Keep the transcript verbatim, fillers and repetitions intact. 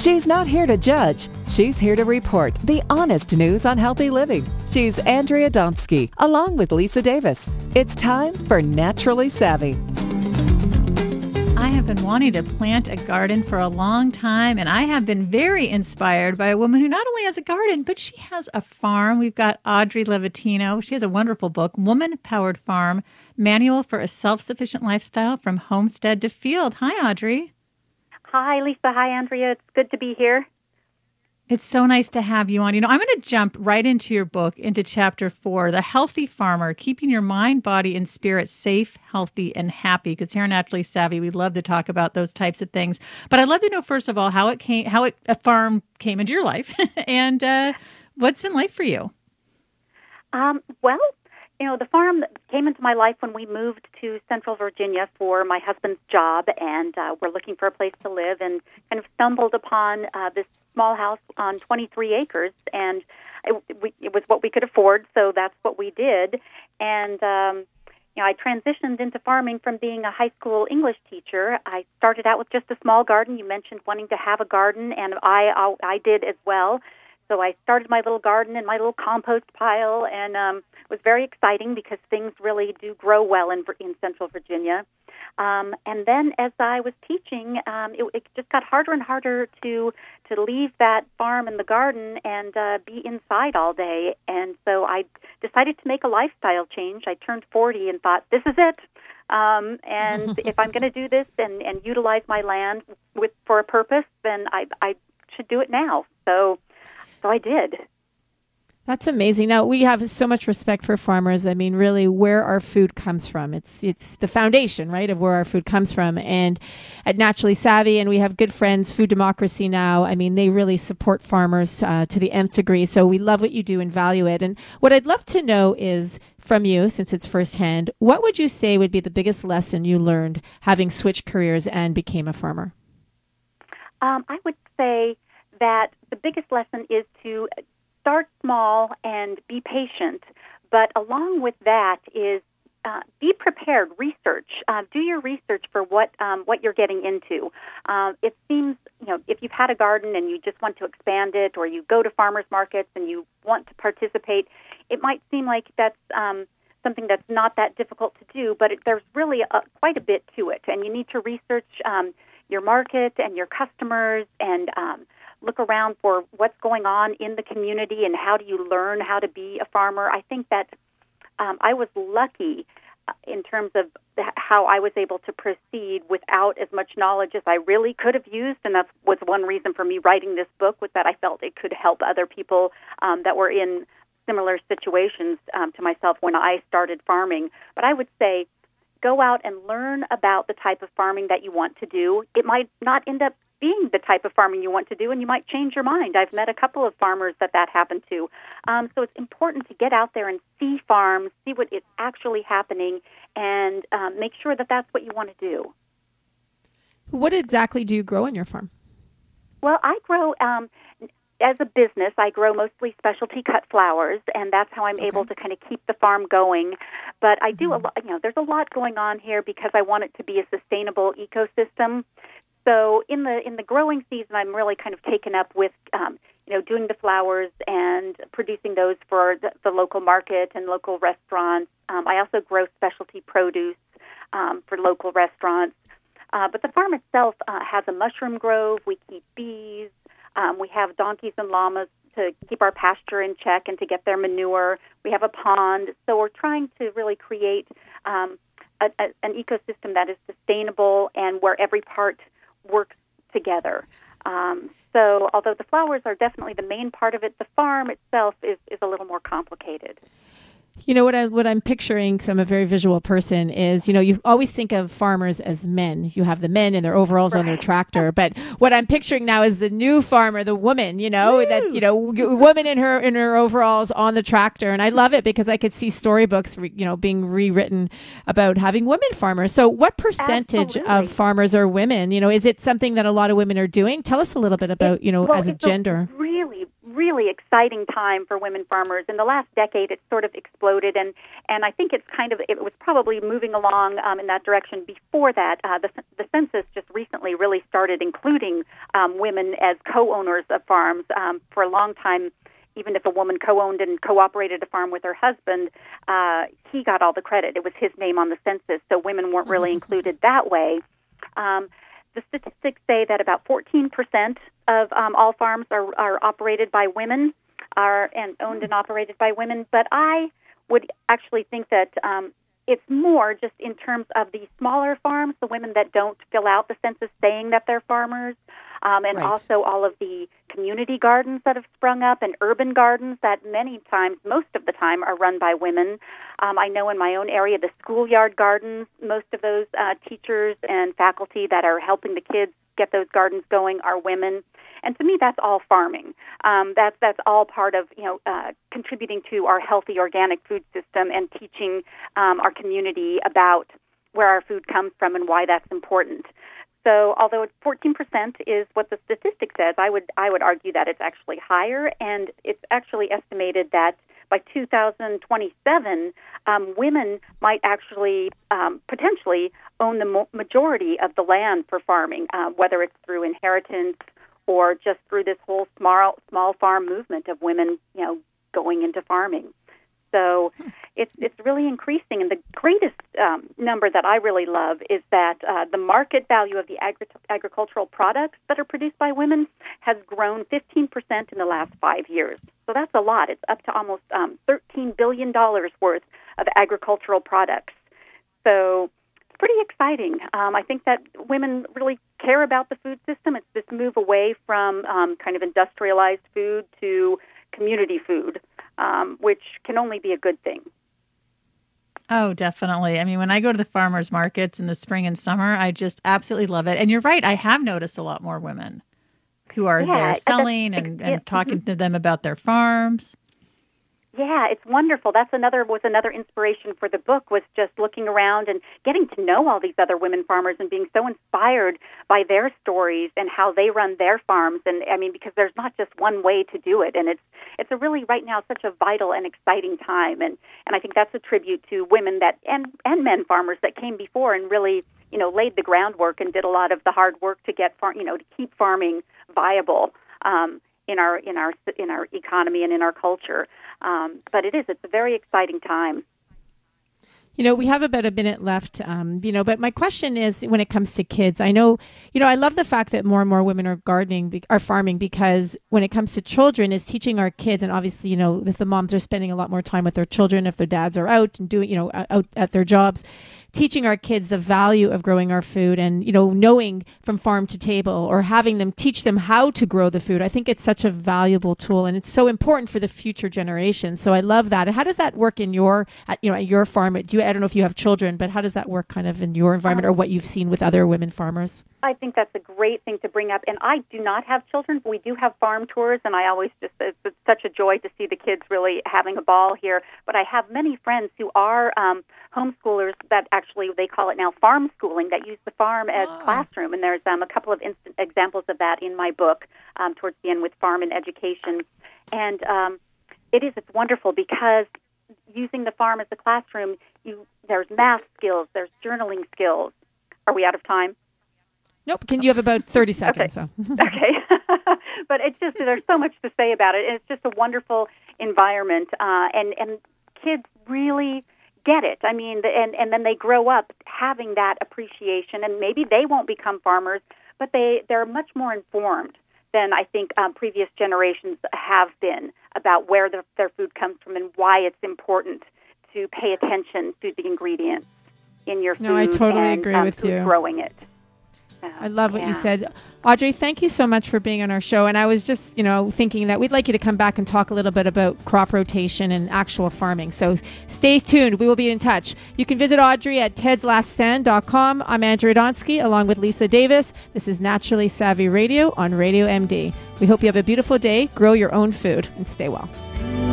She's not here to judge. She's here to report the honest news on healthy living. She's Andrea Donsky, along with Lisa Davis. It's time for Naturally Savvy. I have been wanting to plant a garden for a long time, and I have been very inspired by a woman who not only has a garden, but she has a farm. We've got Audrey Levatino. She has a wonderful book, Woman Powered Farm, Manual for a Self-Sufficient Lifestyle from Homestead to Field. Hi, Audrey. Hi, Lisa. Hi, Andrea. It's good to be here. It's so nice to have you on. You know, I'm going to jump right into your book, into chapter four, The Healthy Farmer, Keeping Your Mind, Body, and Spirit Safe, Healthy, and Happy. Because here on Naturally Savvy, we love to talk about those types of things. But I'd love to know, first of all, how it came, how it, a farm came into your life and uh, what's been like for you. Um, well, you know, the farm came into my life when we moved to Central Virginia for my husband's job, and uh, we're looking for a place to live, and kind of stumbled upon uh, this small house on twenty-three acres, and it, we, it was what we could afford, so that's what we did. And um, you know, I transitioned into farming from being a high school English teacher. I started out with just a small garden. You mentioned wanting to have a garden, and I I, I did as well. So I started my little garden in my little compost pile, and um, it was very exciting because things really do grow well in in Central Virginia. Um, and then as I was teaching, um, it, it just got harder and harder to to leave that farm and the garden and uh, be inside all day. And so I decided to make a lifestyle change. I turned forty and thought, this is it. Um, and if I'm going to do this and, and utilize my land with for a purpose, then I, I should do it now. So, so I did. That's amazing. Now, we have so much respect for farmers. I mean, really, where our food comes from. It's it's the foundation, right, of where our food comes from. And at Naturally Savvy, and we have good friends, Food Democracy Now, I mean, they really support farmers uh, to the nth degree. So we love what you do and value it. And what I'd love to know is, from you, since it's firsthand, what would you say would be the biggest lesson you learned having switched careers and became a farmer? Um, I would say that the biggest lesson is to start small and be patient, but along with that is uh, be prepared, research, uh, do your research for what um, what you're getting into. Uh, it seems, you know, if you've had a garden and you just want to expand it, or you go to farmers markets and you want to participate, it might seem like that's um, something that's not that difficult to do, but it, there's really a, quite a bit to it, and you need to research um, your market and your customers, and um, look around for what's going on in the community and how do you learn how to be a farmer. I think that um, I was lucky in terms of how I was able to proceed without as much knowledge as I really could have used, and that was one reason for me writing this book, was that I felt it could help other people um, that were in similar situations um, to myself when I started farming. But I would say go out and learn about the type of farming that you want to do. It might not end up being the type of farming you want to do, and you might change your mind. I've met a couple of farmers that that happened to. Um, so it's important to get out there and see farms, see what is actually happening, and um, make sure that that's what you want to do. What exactly do you grow on your farm? Well, I grow, um, as a business, I grow mostly specialty cut flowers, and that's how I'm okay. able to kind of keep the farm going. But I do, mm-hmm. a lot, you know, there's a lot going on here because I want it to be a sustainable ecosystem. So in the in the growing season, I'm really kind of taken up with, um, you know, doing the flowers and producing those for the, the local market and local restaurants. Um, I also grow specialty produce um, for local restaurants. Uh, but the farm itself uh, has a mushroom grove. We keep bees. Um, we have donkeys and llamas to keep our pasture in check and to get their manure. We have a pond. So we're trying to really create um, a, a, an ecosystem that is sustainable and where every part works together. Um, so although the flowers are definitely the main part of it, the farm itself is, is a little more complicated. You know, what, I, what I'm picturing, because I'm a very visual person, is, you know, you always think of farmers as men. You have the men in their overalls right. on their tractor. But what I'm picturing now is the new farmer, the woman, you know, Woo! that, you know, woman in her in her overalls on the tractor. And I love it because I could see storybooks, re, you know, being rewritten about having women farmers. So what percentage Absolutely. of farmers are women? You know, is it something that a lot of women are doing? Tell us a little bit about, you know, well, as a it's gender. A really really exciting time for women farmers. In the last decade, it's sort of exploded, and, and I think it's kind of, it was probably moving along um, in that direction before that. Uh, the, the census just recently really started including um, women as co-owners of farms. Um, for a long time, even if a woman co-owned and co-operated a farm with her husband, uh, he got all the credit. It was his name on the census, so women weren't really included that way. Um, the statistics say that about fourteen percent of um, all farms are, are operated by women, are and owned and operated by women. But I would actually think that um, it's more just in terms of the smaller farms, the women that don't fill out the census saying that they're farmers, um, and Right. also all of the community gardens that have sprung up and urban gardens that many times, most of the time, are run by women. Um, I know in my own area, the schoolyard gardens, most of those uh, teachers and faculty that are helping the kids get those gardens going are women. And to me, that's all farming. Um, that's that's all part of you know uh, contributing to our healthy organic food system and teaching um, our community about where our food comes from and why that's important. So, although it's fourteen percent is what the statistic says, I would I would argue that it's actually higher, and it's actually estimated that by two thousand twenty-seven, um, women might actually um, potentially own the mo- majority of the land for farming, uh, whether it's through inheritance or just through this whole small small farm movement of women, you know, going into farming. So it's it's really increasing, and the greatest um, number that I really love is that uh, the market value of the agri- agricultural products that are produced by women has grown fifteen percent in the last five years. So that's a lot. It's up to almost um, thirteen billion dollars worth of agricultural products. So it's pretty exciting. Um, I think that women really care about the food system. It's this move away from um, kind of industrialized food to community food, um, which can only be a good thing. Oh, definitely. I mean, when I go to the farmers markets in the spring and summer, I just absolutely love it. And you're right, I have noticed a lot more women who are Yeah, there that's- selling and, yeah, and talking to them about their farms. Yeah, it's wonderful. That's another was another inspiration for the book, was just looking around and getting to know all these other women farmers and being so inspired by their stories and how they run their farms. And I mean, because there's not just one way to do it, and it's it's a really right now such a vital and exciting time. And and I think that's a tribute to women that and and men farmers that came before and really you know laid the groundwork and did a lot of the hard work to get far, you know to keep farming viable. Um, in our in our in our economy and in our culture. Um, but it is it's a very exciting time. You know, we have about a minute left, um, you know, but my question is when it comes to kids, I know, you know, I love the fact that more and more women are gardening, be- are farming, because when it comes to children is teaching our kids. And obviously, you know, if the moms are spending a lot more time with their children, if their dads are out and doing, you know, out at their jobs, teaching our kids the value of growing our food and, you know, knowing from farm to table, or having them teach them how to grow the food. I think it's such a valuable tool, and it's so important for the future generations. So I love that. And how does that work in your, at, you know, at your farm? Do you, I don't know if you have children, but how does that work kind of in your environment, or what you've seen with other women farmers? I think that's a great thing to bring up. And I do not have children, but we do have farm tours, and I always just, it's, it's such a joy to see the kids really having a ball here. But I have many friends who are um, homeschoolers that actually, they call it now farm schooling, that use the farm as Oh. classroom. And there's um, a couple of instant examples of that in my book um, towards the end with Farm and Education. And um, it is, it's wonderful because using the farm as a classroom, you there's math skills, there's journaling skills. Are we out of time? Nope. Can you have about thirty seconds? Okay. So. Okay. But it's just, there's so much to say about it. And it's just a wonderful environment. Uh, and, and kids really get it. I mean, the, and, and then they grow up having that appreciation. And maybe they won't become farmers, but they, they're much more informed than I think um, previous generations have been about where the, their food comes from and why it's important to pay attention to the ingredients in your food. No, I totally and, agree um, with who's you. growing it. So, I love what yeah. you said. Audrey, thank you so much for being on our show. And I was just, you know, thinking that we'd like you to come back and talk a little bit about crop rotation and actual farming. So stay tuned. We will be in touch. You can visit Audrey at teds last stand dot com. I'm Andrea Donsky along with Lisa Davis. This is Naturally Savvy Radio on Radio M D. We hope you have a beautiful day, grow your own food, and stay well.